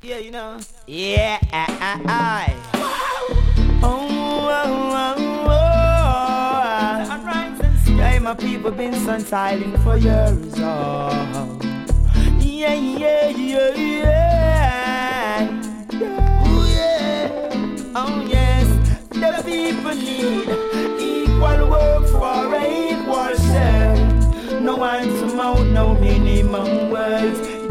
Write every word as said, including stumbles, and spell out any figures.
Yeah, you know. Yeah, I, I, I. Oh, oh, oh, oh. Sunrise and sky, my people been sun silent for years. Oh, yeah, yeah, yeah, yeah. Oh, yeah. Oh, yes. The people need equal work for an equal share. No one to mouth, no minimum words.